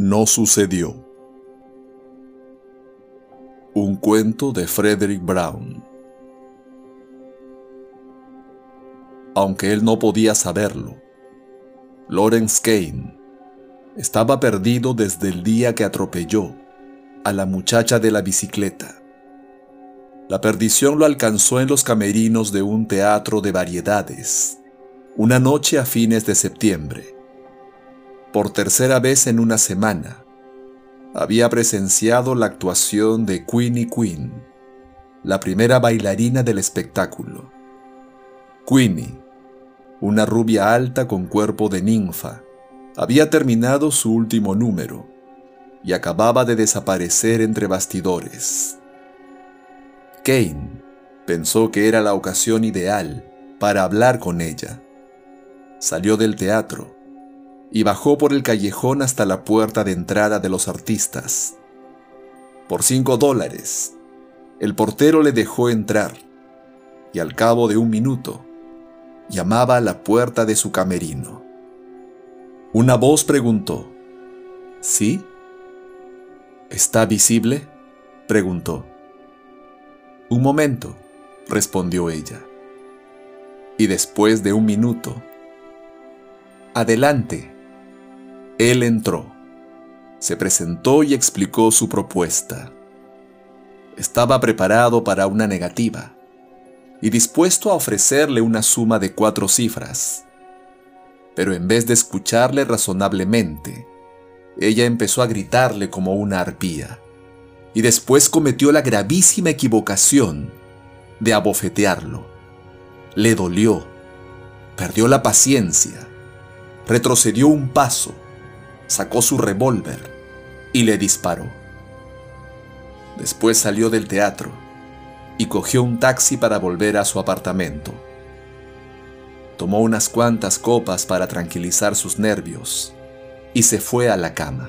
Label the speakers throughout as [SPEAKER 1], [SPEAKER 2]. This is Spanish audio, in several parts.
[SPEAKER 1] no sucedió. Un cuento de Frederick Brown. Aunque él no podía saberlo, Lawrence Kane estaba perdido desde el día que atropelló a la muchacha de la bicicleta. La perdición lo alcanzó en los camerinos de un teatro de variedades, una noche a fines de septiembre. Por tercera vez en una semana, había presenciado la actuación de Queenie Queen, la primera bailarina del espectáculo. Queenie, una rubia alta con cuerpo de ninfa, había terminado su último número y acababa de desaparecer entre bastidores. Kane pensó que era la ocasión ideal para hablar con ella. Salió del teatro y bajó por el callejón hasta la puerta de entrada de los artistas. Por $5, el portero le dejó entrar y al cabo de un minuto llamaba a la puerta de su camerino. Una voz preguntó: ¿Sí? ¿Está visible?, preguntó. Un momento, respondió ella. Y después de un minuto: adelante. Él entró, se presentó y explicó su propuesta. Estaba preparado para una negativa y dispuesto a ofrecerle una suma de 4 cifras. Pero en vez de escucharle razonablemente, ella empezó a gritarle como una arpía y después cometió la gravísima equivocación de abofetearlo. Le dolió, perdió la paciencia, retrocedió un paso, sacó su revólver y le disparó. Después salió del teatro y cogió un taxi para volver a su apartamento. Tomó unas cuantas copas para tranquilizar sus nervios y se fue a la cama.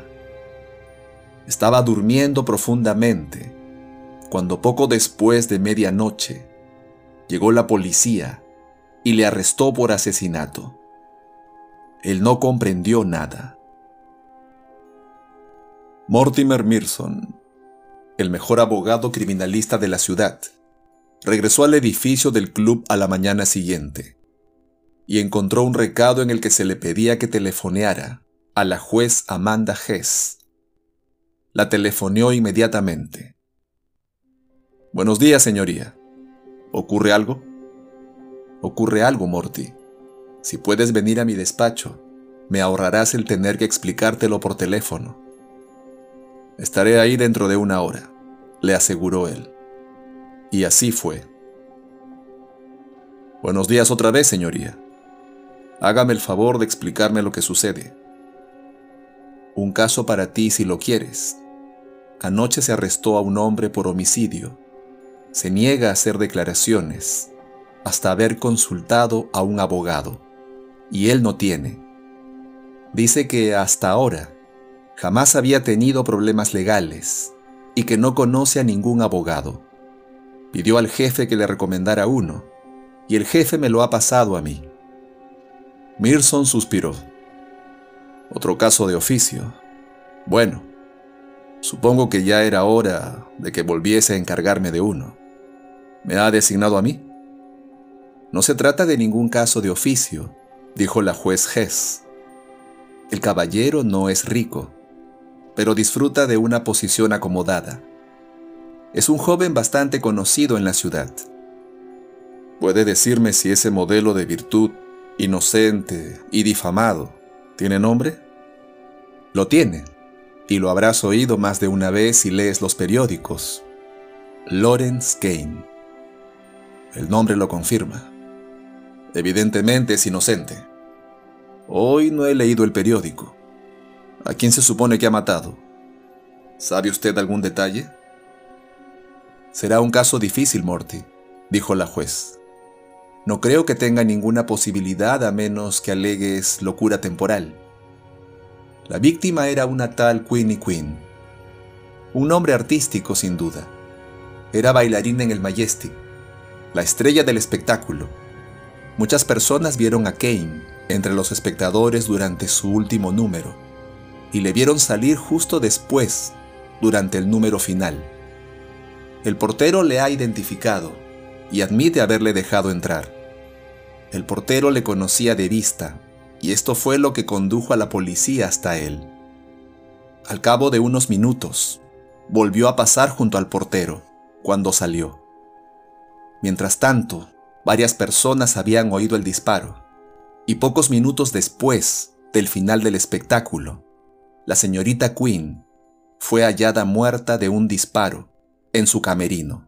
[SPEAKER 1] Estaba durmiendo profundamente cuando poco después de medianoche llegó la policía y le arrestó por asesinato. Él no comprendió nada. Mortimer Merson, el mejor abogado criminalista de la ciudad, regresó al edificio del club a la mañana siguiente y encontró un recado en el que se le pedía que telefoneara a la juez Amanda Hess. La telefoneó inmediatamente. «Buenos días, señoría. ¿Ocurre algo?» «Ocurre algo, Morty. Si puedes venir a mi despacho, me ahorrarás el tener que explicártelo por teléfono». «Estaré ahí dentro de 1 hora», le aseguró él. Y así fue. «Buenos días otra vez, señoría. Hágame el favor de explicarme lo que sucede». «Un caso para ti si lo quieres. Anoche se arrestó a un hombre por homicidio. Se niega a hacer declaraciones hasta haber consultado a un abogado, y él no tiene. Dice que hasta ahora jamás había tenido problemas legales y que no conoce a ningún abogado. Pidió al jefe que le recomendara uno, y el jefe me lo ha pasado a mí». Merson suspiró. «Otro caso de oficio. Bueno, supongo que ya era hora de que volviese a encargarme de uno. ¿Me ha designado a mí?» «No se trata de ningún caso de oficio», dijo la juez Hess. «El caballero no es rico, pero disfruta de una posición acomodada. Es un joven bastante conocido en la ciudad. ¿Puede decirme si ese modelo de virtud, inocente y difamado, tiene nombre?» «Lo tiene, y lo habrás oído más de una vez si lees los periódicos. Lawrence Kane». «El nombre lo confirma. Evidentemente es inocente. Hoy no he leído el periódico. ¿A quién se supone que ha matado? ¿Sabe usted algún detalle?» «Será un caso difícil, Morty», dijo la juez. «No creo que tenga ninguna posibilidad a menos que alegues locura temporal. La víctima era una tal Queenie Queen. Un nombre artístico, sin duda. Era bailarina en el Majestic, la estrella del espectáculo. Muchas personas vieron a Kane entre los espectadores durante su último número, y le vieron salir justo después, durante el número final. El portero le ha identificado y admite haberle dejado entrar. El portero le conocía de vista y esto fue lo que condujo a la policía hasta él. Al cabo de unos minutos, volvió a pasar junto al portero cuando salió. Mientras tanto, varias personas habían oído el disparo y pocos minutos después del final del espectáculo, la señorita Quinn fue hallada muerta de un disparo en su camerino.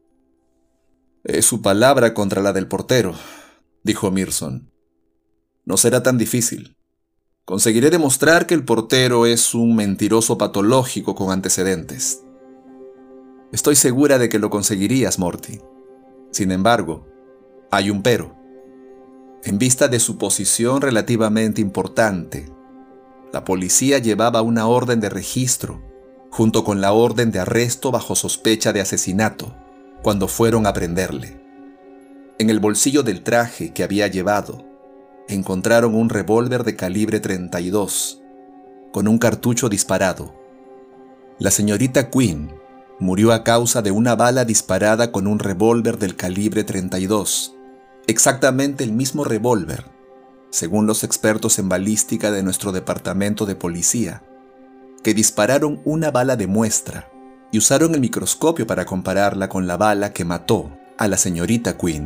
[SPEAKER 1] «Es su palabra contra la del portero», dijo Mirson. «No será tan difícil. Conseguiré demostrar que el portero es un mentiroso patológico con antecedentes». «Estoy segura de que lo conseguirías, Morty. Sin embargo, hay un pero. En vista de su posición relativamente importante, la policía llevaba una orden de registro junto con la orden de arresto bajo sospecha de asesinato cuando fueron a prenderle. En el bolsillo del traje que había llevado, encontraron un revólver de calibre 32 con un cartucho disparado. La señorita Quinn murió a causa de una bala disparada con un revólver del calibre 32, exactamente el mismo revólver, según los expertos en balística de nuestro departamento de policía, que dispararon una bala de muestra y usaron el microscopio para compararla con la bala que mató a la señorita Quinn.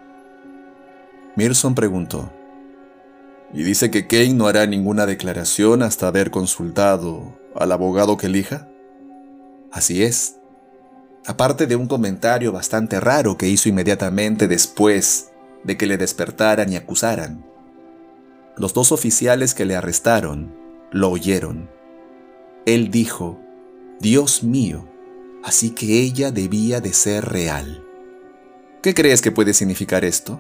[SPEAKER 1] Mirson preguntó: ¿Y dice que Kane no hará ninguna declaración hasta haber consultado al abogado que elija? Así es. Aparte de un comentario bastante raro que hizo inmediatamente después de que le despertaran y acusaran. Los dos oficiales que le arrestaron lo oyeron. Él dijo: «Dios mío, así que ella debía de ser real». ¿Qué crees que puede significar esto?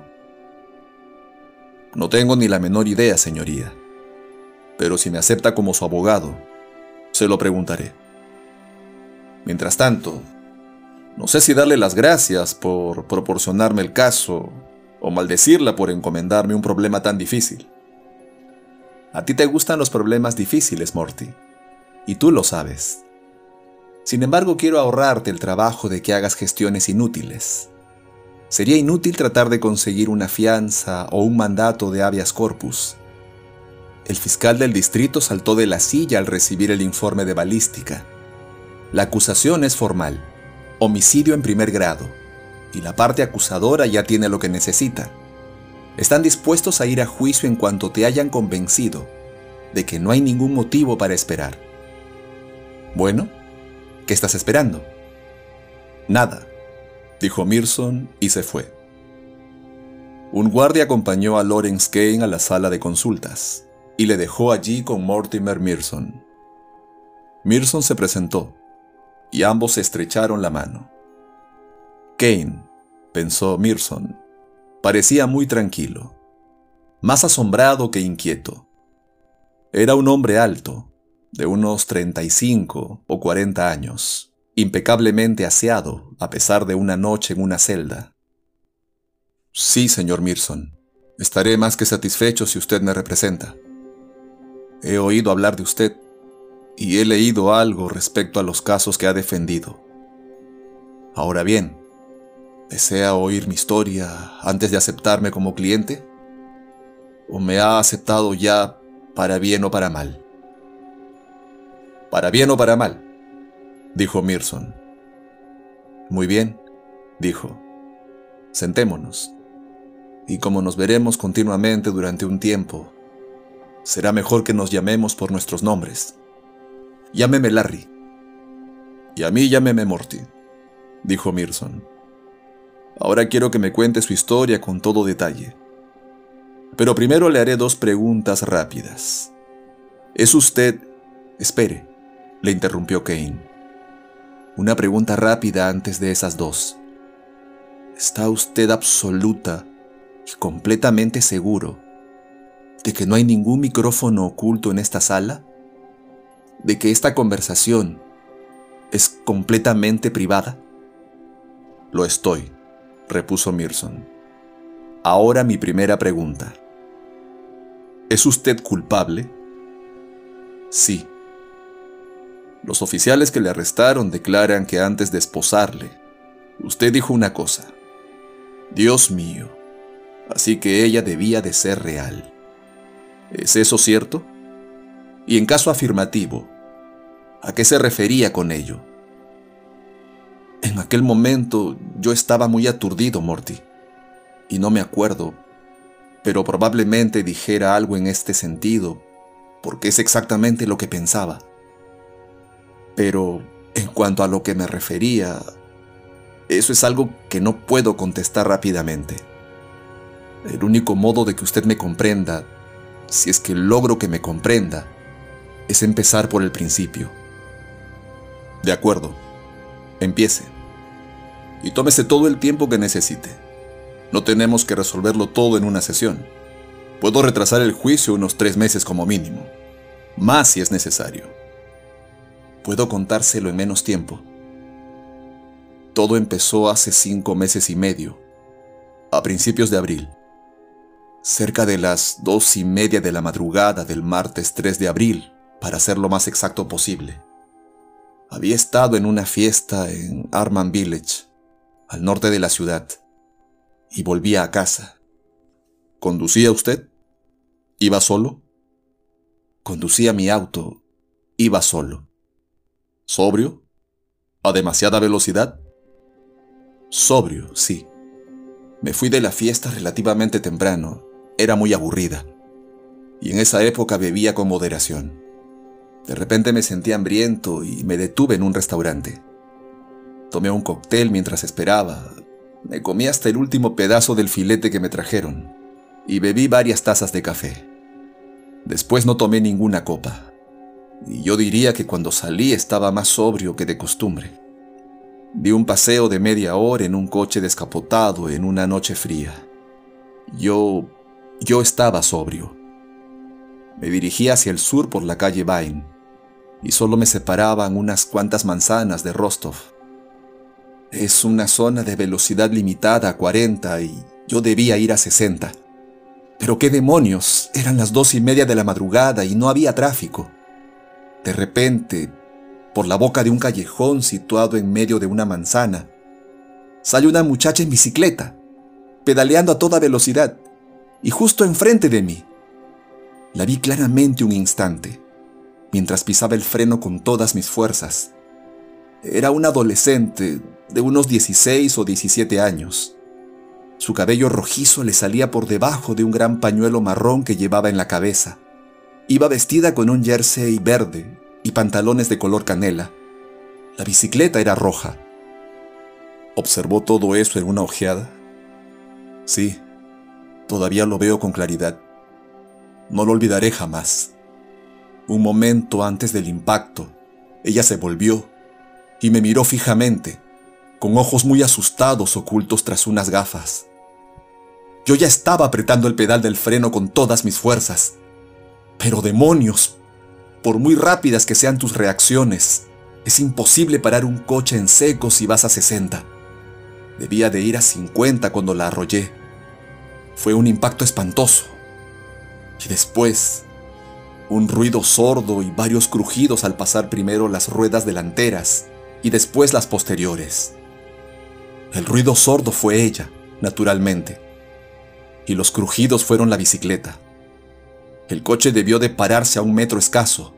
[SPEAKER 1] No tengo ni la menor idea, señoría. Pero si me acepta como su abogado, se lo preguntaré. Mientras tanto, no sé si darle las gracias por proporcionarme el caso o maldecirla por encomendarme un problema tan difícil. A ti te gustan los problemas difíciles, Morty, y tú lo sabes. Sin embargo, quiero ahorrarte el trabajo de que hagas gestiones inútiles. Sería inútil tratar de conseguir una fianza o un mandato de habeas corpus. El fiscal del distrito saltó de la silla al recibir el informe de balística. La acusación es formal, homicidio en primer grado, y la parte acusadora ya tiene lo que necesita. Están dispuestos a ir a juicio en cuanto te hayan convencido de que no hay ningún motivo para esperar. Bueno, ¿qué estás esperando? Nada, dijo Mirson y se fue. Un guardia acompañó a Lawrence Kane a la sala de consultas y le dejó allí con Mortimer Mirson. Mirson se presentó y ambos se estrecharon la mano. Kane, pensó Mirson, parecía muy tranquilo, más asombrado que inquieto. Era un hombre alto, de unos 35 o 40 años, impecablemente aseado a pesar de una noche en una celda. Sí, señor Mirson, estaré más que satisfecho si usted me representa. He oído hablar de usted y he leído algo respecto a los casos que ha defendido. Ahora bien, ¿desea oír mi historia antes de aceptarme como cliente? ¿O me ha aceptado ya para bien o para mal? Para bien o para mal, dijo Mirson. Muy bien, dijo. Sentémonos. Y como nos veremos continuamente durante un tiempo, será mejor que nos llamemos por nuestros nombres. Llámeme Larry. Y a mí llámeme Morty, dijo Mirson. Ahora quiero que me cuente su historia con todo detalle. Pero primero le haré 2 preguntas rápidas. ¿Es usted...? Espere, le interrumpió Kane. Una pregunta rápida antes de esas 2. ¿Está usted absoluta y completamente seguro de que no hay ningún micrófono oculto en esta sala? ¿De que esta conversación es completamente privada? Lo estoy, repuso Mirson. Ahora mi primera pregunta. ¿Es usted culpable? Sí, Los oficiales que le arrestaron declaran que antes de esposarle, usted dijo una cosa: Dios mío, así que ella debía de ser real. ¿Es eso cierto? Y en caso afirmativo, ¿a qué se refería con ello? En aquel momento yo estaba muy aturdido, Morty, y no me acuerdo, pero probablemente dijera algo en este sentido, porque es exactamente lo que pensaba. Pero en cuanto a lo que me refería, eso es algo que no puedo contestar rápidamente. El único modo de que usted me comprenda, si es que logro que me comprenda, es empezar por el principio. De acuerdo, empiece. Y tómese todo el tiempo que necesite. No tenemos que resolverlo todo en una sesión. Puedo retrasar el juicio unos 3 meses como mínimo. Más si es necesario. Puedo contárselo en menos tiempo. Todo empezó hace 5 meses y medio, a principios de abril. Cerca de las 2:30 de la madrugada del martes 3 de abril, para ser lo más exacto posible. Había estado en una fiesta en Arman Village, al norte de la ciudad, y volvía a casa. ¿Conducía usted? ¿Iba solo? Conducía mi auto. Iba solo. ¿Sobrio? ¿A demasiada velocidad? Sobrio, sí. Me fui de la fiesta relativamente temprano. Era muy aburrida. Y en esa época bebía con moderación. De repente me sentí hambriento y me detuve en un restaurante. Tomé un cóctel mientras esperaba. Me comí hasta el último pedazo del filete que me trajeron y bebí varias tazas de café. Después no tomé ninguna copa. Y yo diría que cuando salí estaba más sobrio que de costumbre. Di un paseo de media hora en un coche descapotado en una noche fría. Yo estaba sobrio. Me dirigí hacia el sur por la calle Vine, y solo me separaban unas cuantas manzanas de Rostov. Es una zona de velocidad limitada a 40 y yo debía ir a 60. Pero qué demonios, eran las 2:30 de la madrugada y no había tráfico. De repente, por la boca de un callejón situado en medio de una manzana, sale una muchacha en bicicleta, pedaleando a toda velocidad, y justo enfrente de mí. La vi claramente un instante, mientras pisaba el freno con todas mis fuerzas. Era una adolescente de unos 16 o 17 años. Su cabello rojizo le salía por debajo de un gran pañuelo marrón que llevaba en la cabeza. Iba vestida con un jersey verde y pantalones de color canela. La bicicleta era roja. ¿Observó todo eso en una ojeada? Sí, todavía lo veo con claridad. No lo olvidaré jamás. Un momento antes del impacto, ella se volvió y me miró fijamente, con ojos muy asustados ocultos tras unas gafas. Yo ya estaba apretando el pedal del freno con todas mis fuerzas. Pero demonios, por muy rápidas que sean tus reacciones, es imposible parar un coche en seco si vas a 60. Debía de ir a 50 cuando la arrollé. Fue un impacto espantoso. Y después, un ruido sordo y varios crujidos al pasar primero las ruedas delanteras y después las posteriores. El ruido sordo fue ella, naturalmente, y los crujidos fueron la bicicleta. El coche debió de pararse a 1 metro escaso.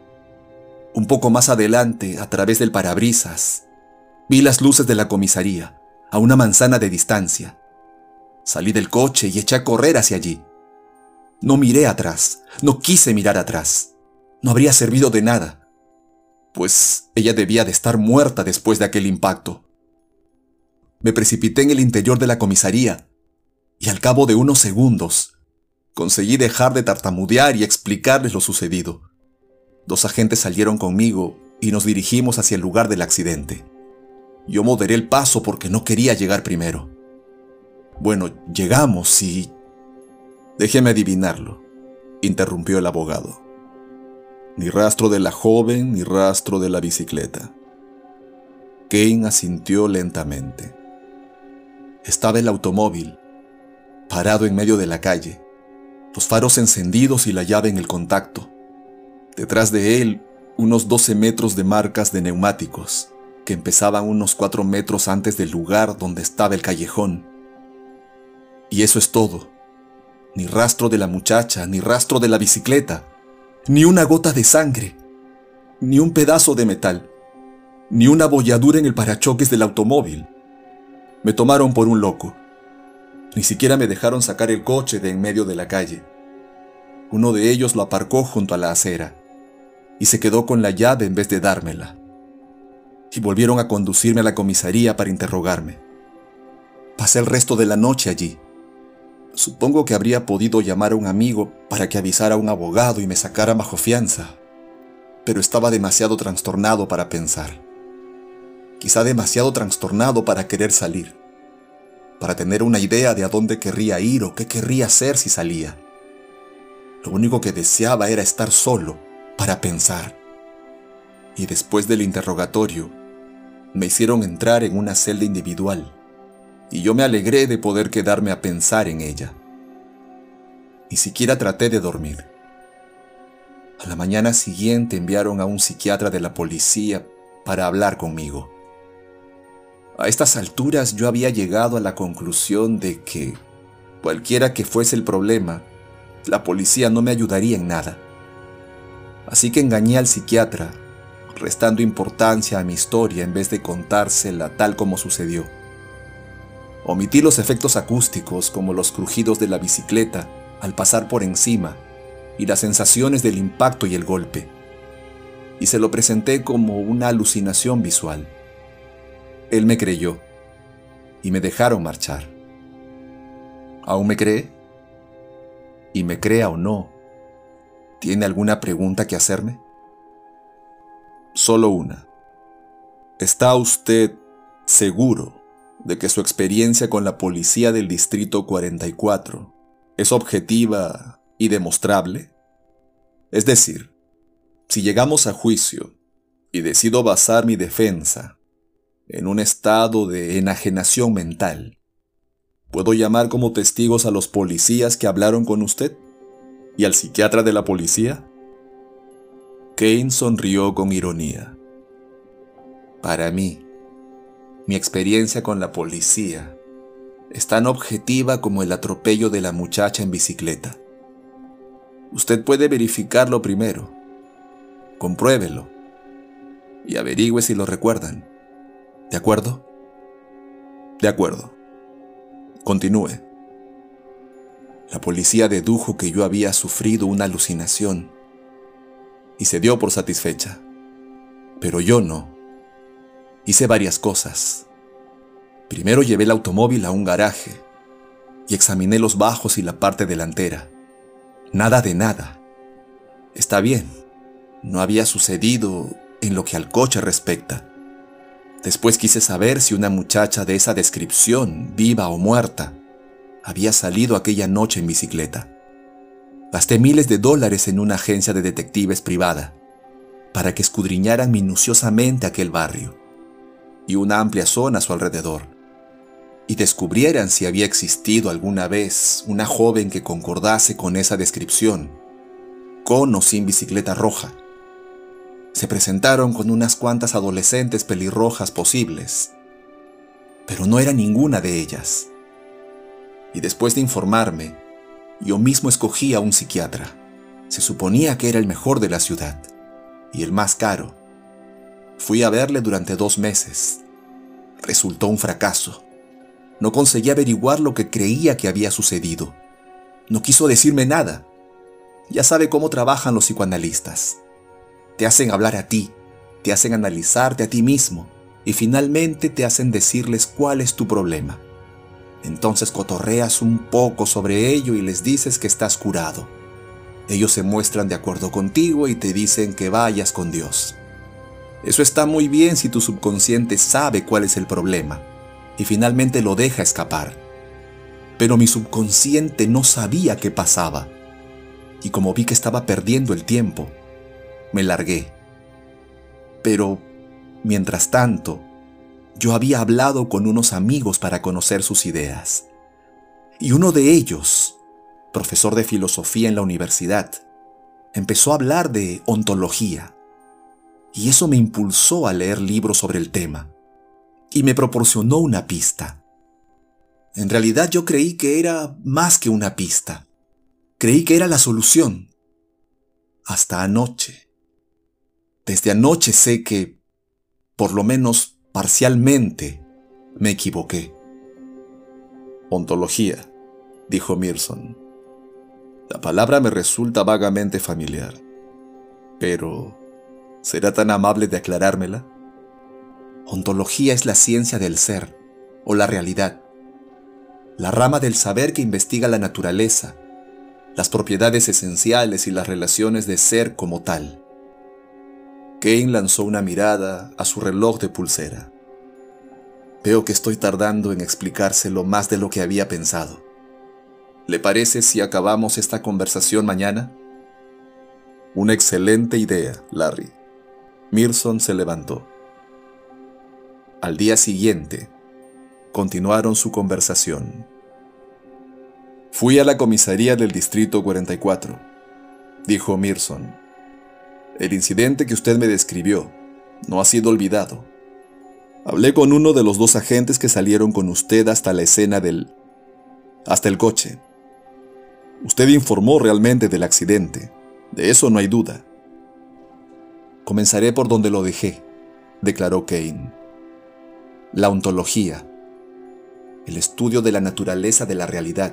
[SPEAKER 1] Un poco más adelante, a través del parabrisas, vi las luces de la comisaría, a una manzana de distancia. Salí del coche y eché a correr hacia allí. No miré atrás, no quise mirar atrás. No habría servido de nada, pues ella debía de estar muerta después de aquel impacto. Me precipité en el interior de la comisaría y al cabo de unos segundos conseguí dejar de tartamudear y explicarles lo sucedido. 2 agentes salieron conmigo y nos dirigimos hacia el lugar del accidente. Yo moderé el paso porque no quería llegar primero. Bueno, llegamos y... Déjeme adivinarlo, interrumpió el abogado. Ni rastro de la joven, ni rastro de la bicicleta. Kane asintió lentamente. Estaba el automóvil, parado en medio de la calle, los faros encendidos y la llave en el contacto. Detrás de él, unos 12 metros de marcas de neumáticos, que empezaban unos 4 metros antes del lugar donde estaba el callejón. Y eso es todo. Ni rastro de la muchacha, ni rastro de la bicicleta, ni una gota de sangre, ni un pedazo de metal, ni una abolladura en el parachoques del automóvil. Me tomaron por un loco. Ni siquiera me dejaron sacar el coche de en medio de la calle. Uno de ellos lo aparcó junto a la acera y se quedó con la llave en vez de dármela. Y volvieron a conducirme a la comisaría para interrogarme. Pasé el resto de la noche allí. Supongo que habría podido llamar a un amigo para que avisara a un abogado y me sacara bajo fianza, pero estaba demasiado trastornado para pensar. Quizá demasiado trastornado para querer salir, para tener una idea de a dónde querría ir o qué querría hacer si salía. Lo único que deseaba era estar solo para pensar. Y después del interrogatorio, me hicieron entrar en una celda individual, y yo me alegré de poder quedarme a pensar en ella. Ni siquiera traté de dormir. A la mañana siguiente enviaron a un psiquiatra de la policía para hablar conmigo. A estas alturas yo había llegado a la conclusión de que, cualquiera que fuese el problema, la policía no me ayudaría en nada. Así que engañé al psiquiatra, restando importancia a mi historia en vez de contársela tal como sucedió. Omití los efectos acústicos como los crujidos de la bicicleta al pasar por encima y las sensaciones del impacto y el golpe, y se lo presenté como una alucinación visual. Él me creyó y me dejaron marchar. ¿Aún me cree? Y me crea o no, ¿tiene alguna pregunta que hacerme? Solo una. ¿Está usted seguro de que su experiencia con la policía del Distrito 44 es objetiva y demostrable? Es decir, si llegamos a juicio y decido basar mi defensa en un estado de enajenación mental, ¿puedo llamar como testigos a los policías que hablaron con usted? ¿Y al psiquiatra de la policía? Kane sonrió con ironía. Para mí, mi experiencia con la policía es tan objetiva como el atropello de la muchacha en bicicleta. Usted puede verificarlo primero, compruébelo y averigüe si lo recuerdan. ¿De acuerdo? De acuerdo. Continúe. La policía dedujo que yo había sufrido una alucinación y se dio por satisfecha. Pero yo no. Hice varias cosas. Primero llevé el automóvil a un garaje y examiné los bajos y la parte delantera. Nada de nada. Está bien, no había sucedido en lo que al coche respecta. Después quise saber si una muchacha de esa descripción, viva o muerta, había salido aquella noche en bicicleta. Gasté miles de dólares en una agencia de detectives privada para que escudriñaran minuciosamente aquel barrio y una amplia zona a su alrededor, y descubrieran si había existido alguna vez una joven que concordase con esa descripción, con o sin bicicleta roja. Se presentaron con unas cuantas adolescentes pelirrojas posibles, pero no era ninguna de ellas. Y después de informarme, yo mismo escogí a un psiquiatra. Se suponía que era el mejor de la ciudad y el más caro. Fui a verle durante 2 meses. Resultó un fracaso. No conseguí averiguar lo que creía que había sucedido. No quiso decirme nada. Ya sabe cómo trabajan los psicoanalistas. Te hacen hablar a ti, te hacen analizarte a ti mismo y finalmente te hacen decirles cuál es tu problema. Entonces cotorreas un poco sobre ello y les dices que estás curado. Ellos se muestran de acuerdo contigo y te dicen que vayas con Dios. Eso está muy bien si tu subconsciente sabe cuál es el problema y finalmente lo deja escapar. Pero mi subconsciente no sabía qué pasaba y como vi que estaba perdiendo el tiempo, me largué. Pero, mientras tanto, yo había hablado con unos amigos para conocer sus ideas. Y uno de ellos, profesor de filosofía en la universidad, empezó a hablar de ontología. y eso me impulsó a leer libros sobre el tema, y me proporcionó una pista. En realidad yo creí que era más que una pista. Creí que era la solución. Hasta anoche. Desde anoche sé que, por lo menos parcialmente, me equivoqué. Ontología, dijo Mearson. La palabra me resulta vagamente familiar. Pero, ¿será tan amable de aclarármela? Ontología es la ciencia del ser, o la realidad. La rama del saber que investiga la naturaleza, las propiedades esenciales y las relaciones de ser como tal. Kane lanzó una mirada a su reloj de pulsera. Veo que estoy tardando en explicárselo más de lo que había pensado. ¿Le parece si acabamos esta conversación mañana? Una excelente idea, Larry. Mearson se levantó. Al día siguiente, continuaron su conversación. Fui a la comisaría del Distrito 44, dijo Mearson. El incidente que usted me describió no ha sido olvidado. Hablé con uno de los 2 agentes que salieron con usted hasta la escena hasta el coche. Usted informó realmente del accidente, de eso no hay duda. Comenzaré por donde lo dejé, declaró Kane. La ontología, el estudio de la naturaleza de la realidad.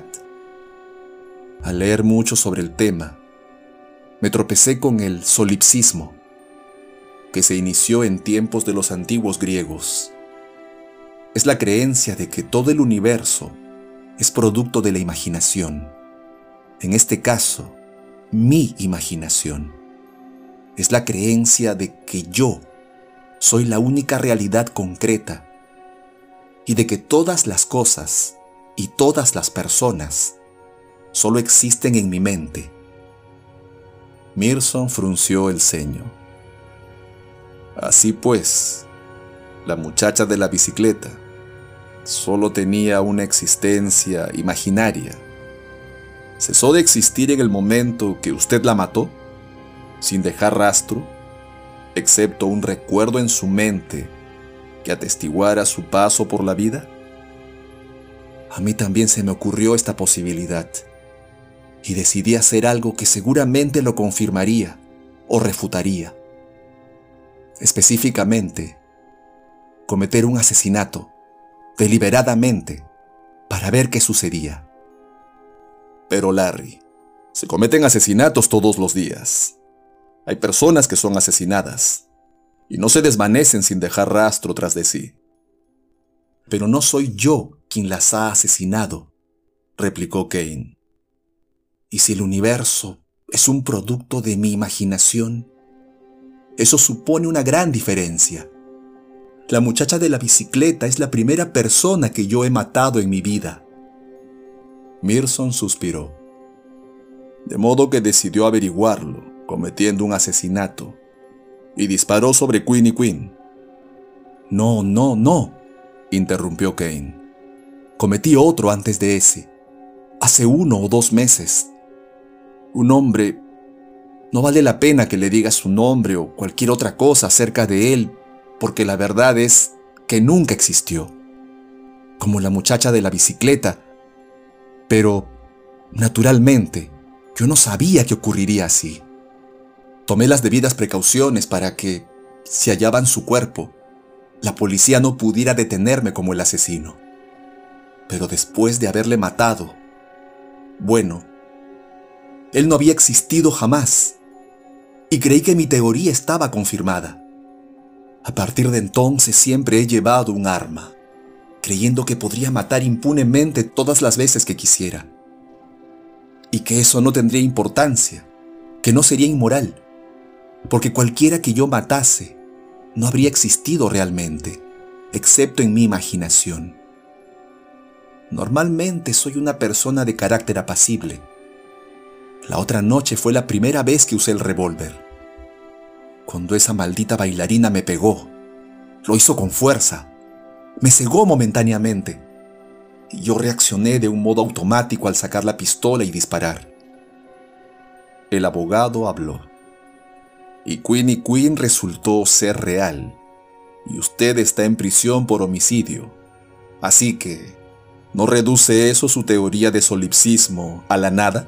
[SPEAKER 1] Al leer mucho sobre el tema, me tropecé con el solipsismo, que se inició en tiempos de los antiguos griegos. Es la creencia de que todo el universo es producto de la imaginación. En este caso, mi imaginación. Es la creencia de que yo soy la única realidad concreta y de que todas las cosas y todas las personas solo existen en mi mente. Mearson frunció el ceño. Así pues, la muchacha de la bicicleta solo tenía una existencia imaginaria. ¿Cesó de existir en el momento que usted la mató, sin dejar rastro, excepto un recuerdo en su mente que atestiguara su paso por la vida? A mí también se me ocurrió esta posibilidad, y decidí hacer algo que seguramente lo confirmaría o refutaría. Específicamente, cometer un asesinato, deliberadamente, para ver qué sucedía. Pero Larry, se cometen asesinatos todos los días. Hay personas que son asesinadas y no se desvanecen sin dejar rastro tras de sí. Pero no soy yo quien las ha asesinado, replicó Kane. ¿Y si el universo es un producto de mi imaginación? Eso supone una gran diferencia. La muchacha de la bicicleta es la primera persona que yo he matado en mi vida. Mearson suspiró. De modo que decidió averiguarlo, cometiendo un asesinato, y disparó sobre Queenie Queen. No, interrumpió Kane. Cometí otro antes de ese, hace 1 o 2 meses. Un hombre... No vale la pena que le diga su nombre o cualquier otra cosa acerca de él, porque la verdad es que nunca existió. Como la muchacha de la bicicleta. Pero, naturalmente, yo no sabía que ocurriría así. Tomé las debidas precauciones para que, si hallaban su cuerpo, la policía no pudiera detenerme como el asesino. Pero después de haberle matado, bueno, él no había existido jamás, y creí que mi teoría estaba confirmada. A partir de entonces siempre he llevado un arma, creyendo que podría matar impunemente todas las veces que quisiera. Y que eso no tendría importancia, que no sería inmoral, porque cualquiera que yo matase no habría existido realmente, excepto en mi imaginación. Normalmente soy una persona de carácter apacible. La otra noche fue la primera vez que usé el revólver. Cuando esa maldita bailarina me pegó, lo hizo con fuerza, me cegó momentáneamente, y yo reaccioné de un modo automático al sacar la pistola y disparar. El abogado habló. Y Queenie Queen resultó ser real. Y usted está en prisión por homicidio. Así que, ¿no reduce eso su teoría de solipsismo a la nada?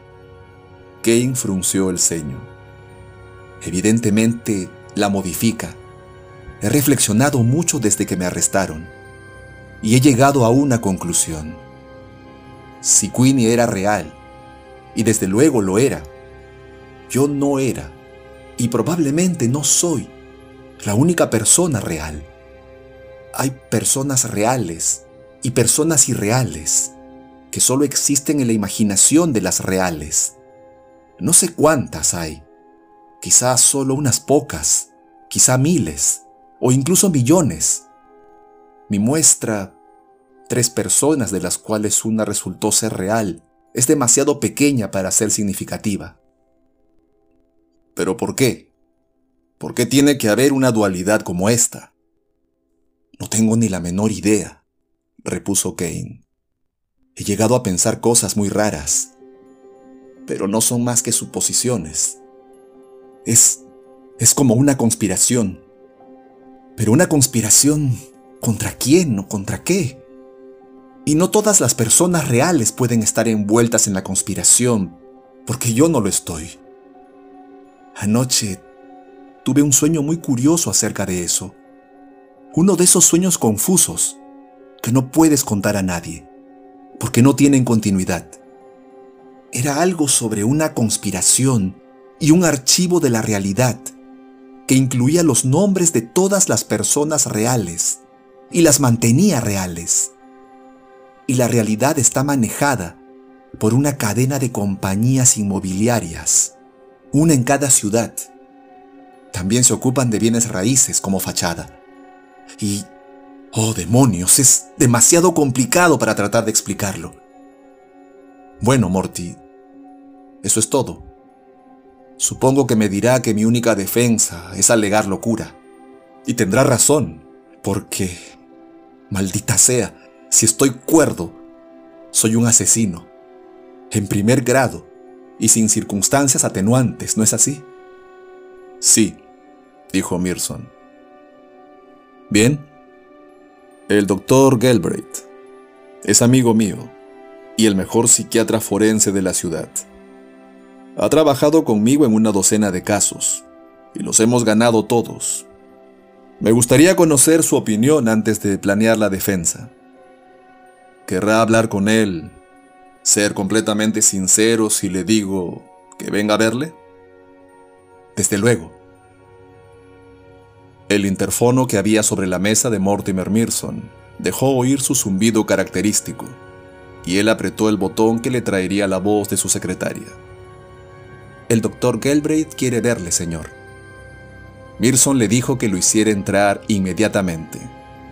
[SPEAKER 1] Kane frunció el ceño. Evidentemente, la modifica. He reflexionado mucho desde que me arrestaron. Y he llegado a una conclusión. Si Queenie era real, y desde luego lo era, yo no era, y probablemente no soy, la única persona real. Hay personas reales y personas irreales que solo existen en la imaginación de las reales. No sé cuántas hay, quizás solo unas pocas, quizá miles o incluso millones. Mi muestra, 3 personas de las cuales una resultó ser real, es demasiado pequeña para ser significativa. ¿Pero por qué? ¿Por qué tiene que haber una dualidad como esta? No tengo ni la menor idea, repuso Kane. He llegado a pensar cosas muy raras, pero no son más que suposiciones. Es como una conspiración. Pero una conspiración, ¿contra quién o contra qué? Y no todas las personas reales pueden estar envueltas en la conspiración, porque yo no lo estoy. Anoche tuve un sueño muy curioso acerca de eso. Uno de esos sueños confusos que no puedes contar a nadie, porque no tienen continuidad. Era algo sobre una conspiración y un archivo de la realidad que incluía los nombres de todas las personas reales y las mantenía reales. Y la realidad está manejada por una cadena de compañías inmobiliarias, una en cada ciudad. También se ocupan de bienes raíces como fachada. Y, oh demonios, es demasiado complicado para tratar de explicarlo. Bueno, Morty, eso es todo. Supongo que me dirá que mi única defensa es alegar locura. Y tendrá razón, porque, maldita sea, si estoy cuerdo, soy un asesino, en primer grado y sin circunstancias atenuantes, ¿no es así? Sí, dijo Mearson. Bien, el doctor Galbraith es amigo mío y el mejor psiquiatra forense de la ciudad. Ha trabajado conmigo en una docena de casos y los hemos ganado todos. Me gustaría conocer su opinión antes de planear la defensa. ¿Querrá hablar con él, ser completamente sincero si le digo que venga a verle? Desde luego. El interfono que había sobre la mesa de Mortimer Mearson dejó oír su zumbido característico, y él apretó el botón que le traería la voz de su secretaria. El doctor Galbraith quiere verle, señor. Mearson le dijo que lo hiciera entrar inmediatamente.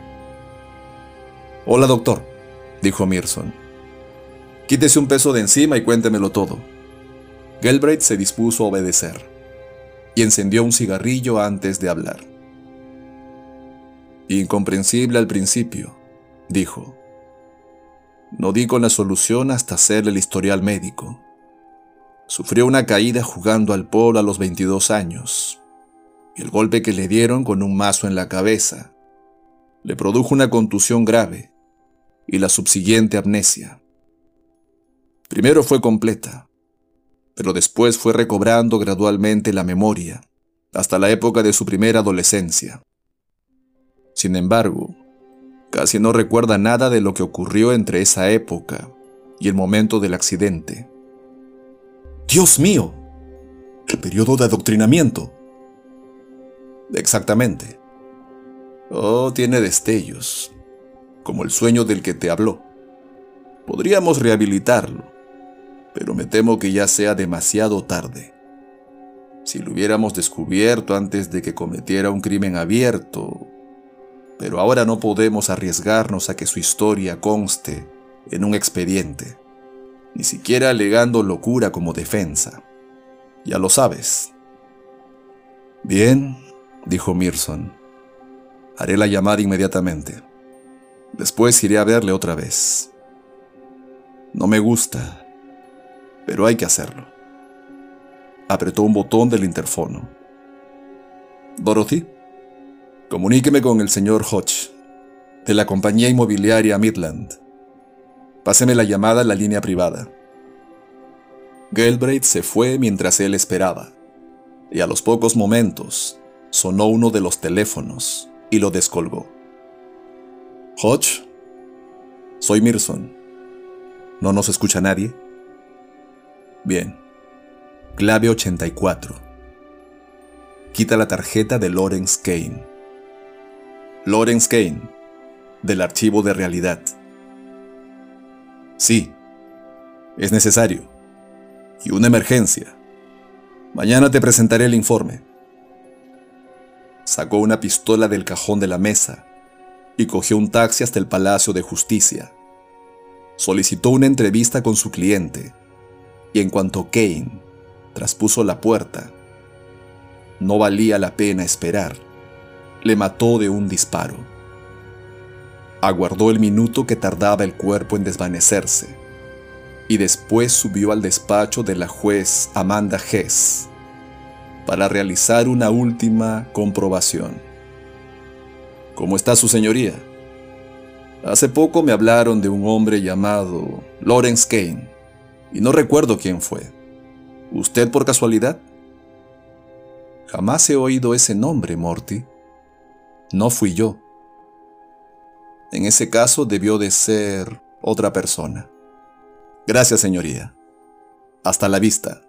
[SPEAKER 1] Hola, doctor, dijo Mearson. Quítese un peso de encima y cuéntemelo todo. Galbraith se dispuso a obedecer, y encendió un cigarrillo antes de hablar. Incomprensible al principio, dijo. No di con la solución hasta hacerle el historial médico. Sufrió una caída jugando al polo a los 22 años, y el golpe que le dieron con un mazo en la cabeza le produjo una contusión grave y la subsiguiente amnesia. Primero fue completa, pero después fue recobrando gradualmente la memoria hasta la época de su primera adolescencia. Sin embargo, casi no recuerda nada de lo que ocurrió entre esa época y el momento del accidente. ¡Dios mío! ¿El periodo de adoctrinamiento? Exactamente. Oh, tiene destellos, como el sueño del que te habló. Podríamos rehabilitarlo, pero me temo que ya sea demasiado tarde. Si lo hubiéramos descubierto antes de que cometiera un crimen abierto, pero ahora no podemos arriesgarnos a que su historia conste en un expediente, ni siquiera alegando locura como defensa. Ya lo sabes. Bien, dijo Mearson. Haré la llamada inmediatamente. Después iré a verle otra vez. No me gusta, pero hay que hacerlo. Apretó un botón del interfono Dorothy, comuníqueme con el señor Hodge, de la compañía inmobiliaria Midland. Páseme la llamada a la línea privada. Galbraith se fue mientras él esperaba, y a los pocos momentos sonó uno de los teléfonos y lo descolgó. Hodge, soy Mirson. ¿No nos escucha nadie? Bien. Clave 84. Quita la tarjeta de Lawrence Kane. Lawrence Kane, del archivo de realidad. Sí, es necesario. Y una emergencia. Mañana te presentaré el informe. Sacó una pistola del cajón de la mesa y cogió un taxi hasta el Palacio de Justicia. Solicitó una entrevista con su cliente y en cuanto Kane traspuso la puerta, no valía la pena esperar. Le mató de un disparo. Aguardó el minuto que tardaba el cuerpo en desvanecerse y después subió al despacho de la juez Amanda Hess para realizar una última comprobación. ¿Cómo está su señoría? Hace poco me hablaron de un hombre llamado Lawrence Kane y no recuerdo quién fue. ¿Usted por casualidad? Jamás he oído ese nombre, Morty. No fui yo. En ese caso debió de ser otra persona. Gracias, señoría. Hasta la vista.